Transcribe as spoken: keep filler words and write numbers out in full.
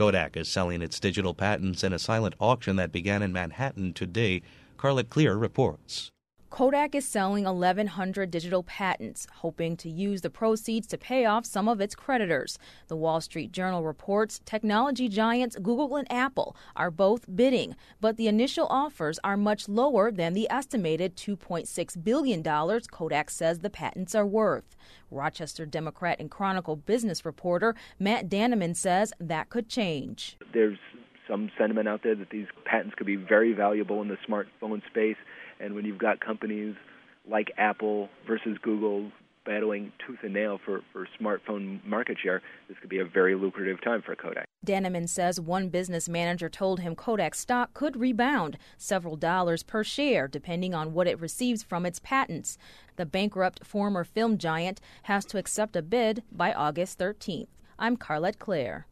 Kodak is selling its digital patents in a silent auction that began in Manhattan today. Carlette Clear reports. Kodak is selling eleven hundred digital patents, hoping to use the proceeds to pay off some of its creditors. The Wall Street Journal reports technology giants Google and Apple are both bidding, but the initial offers are much lower than the estimated two point six billion dollars Kodak says the patents are worth. Rochester Democrat and Chronicle business reporter Matt Daneman says that could change. There's some sentiment out there that these patents could be very valuable in the smartphone space. And when you've got companies like Apple versus Google battling tooth and nail for, for smartphone market share, this could be a very lucrative time for Kodak. Daneman says one business manager told him Kodak stock could rebound several dollars per share, depending on what it receives from its patents. The bankrupt former film giant has to accept a bid by August thirteenth. I'm Carlette Clare.